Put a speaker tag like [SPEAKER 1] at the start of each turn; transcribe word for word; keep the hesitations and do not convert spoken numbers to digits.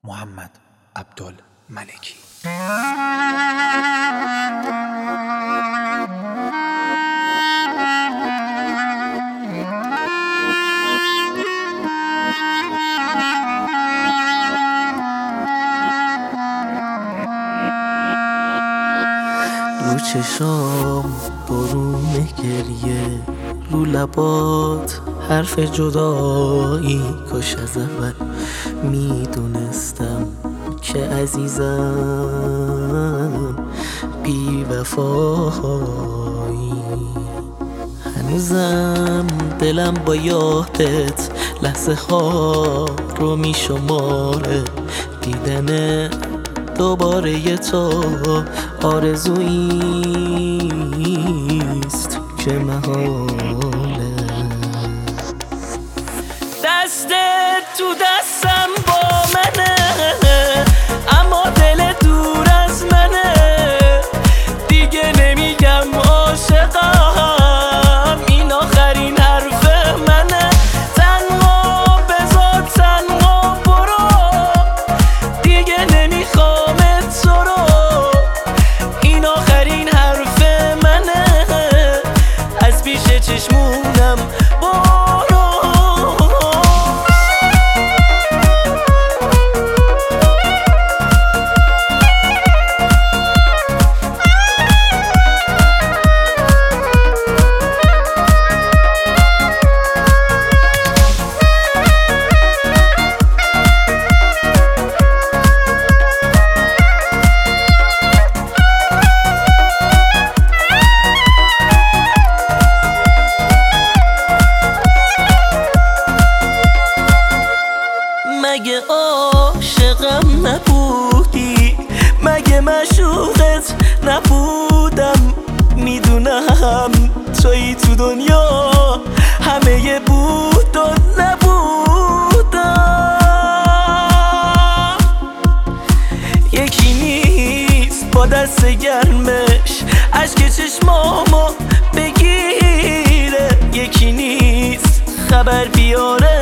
[SPEAKER 1] محمد عبدالملکی.
[SPEAKER 2] رو چشام برون گریه، رو لبات حرف جدایی. کاش از اول میدونستم که عزیزم بی وفایی. هنوزم دلم با یادت لحظه ها رو میشماره. دیدن دوباره ی تو آرزوییست که محاله. دستت تو دستم با منه، اما دل دور از منه. دیگه نمیگم عاشقم، این آخرین حرف منه. تنها بذار تنها برو، دیگه نمیخوامت تو رو. این آخرین حرف منه، از پیش چشمونم برو. مگه عاشقم نبودی؟ مگه معشوقت نبودم؟ میدونم تویی تو دنیا همه بود و نبودم. یکی نیست با دست گرمش اشک چشمامو بگیره، یکی نیست خبر بیاره